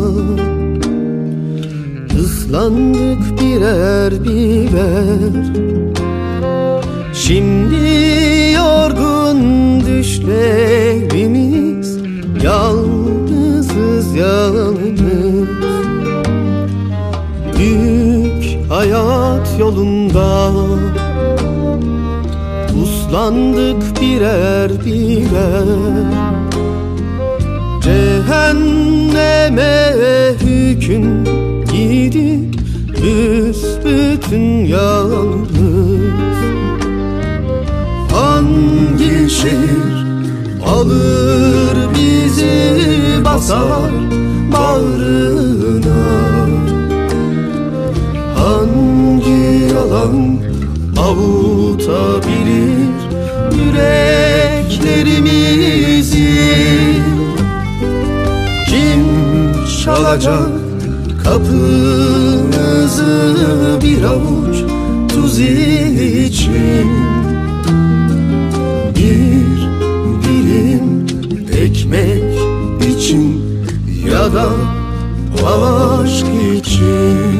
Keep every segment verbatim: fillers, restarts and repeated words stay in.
Islandık birer birer, şimdi yorgun düşlerimiz, yalnızız yalnız. Büyük hayat yolunda uslandık birer birer. Cehenneme hüküm gidip büsbütün yalnız. Hangi şehir alır bizi, basar bağrına? Hangi yalan avutabilir yüreklerimizi? Kim çalacak kapımızı bir avuç tuz için? Bir dilim ekmek için ya da aşk için.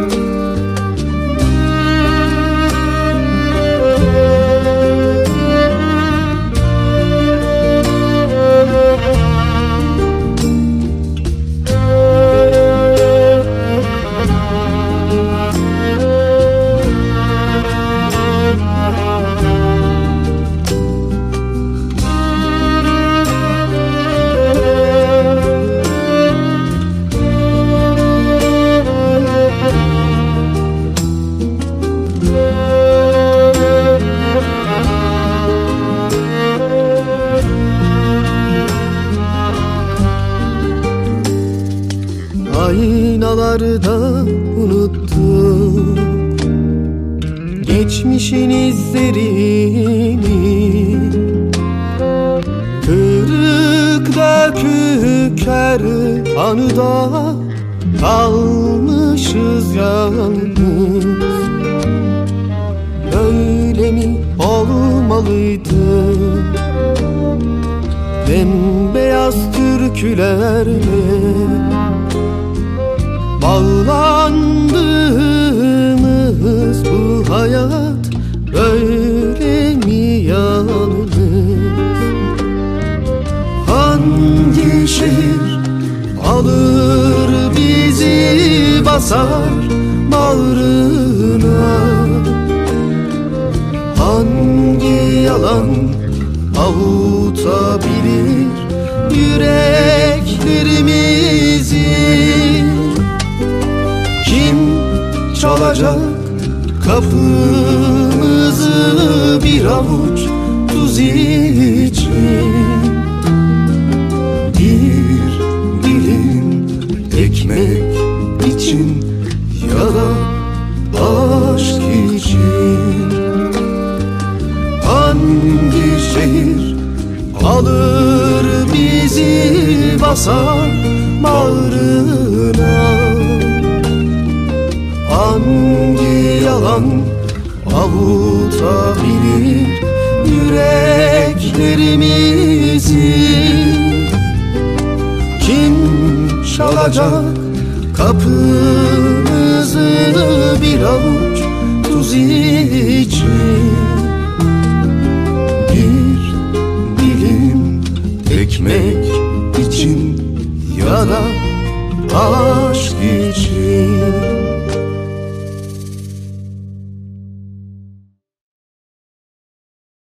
Aynalarda unuttum geçmişin izlerini. Kırık dökük her anıda kalmışız yalnız. Öyle mi olmalıydı? Bembeyaz türkülerle bağlandığımız bu hayat böyle mi yalnız? Hangi şehir alır bizi, basar bağrına? Hangi yalan avutabilir yüreklerimizi? Kim çalacak kapımızı bir avuç tuz için? Bir dilim ekmek için ya da aşk için. Hangi şehir alır bizi, basar bağrına? Hangi yalan avutabilir yüreklerimizi? Kim çalacak kapımızı bir avuç tuz için? Bir dilim ekmek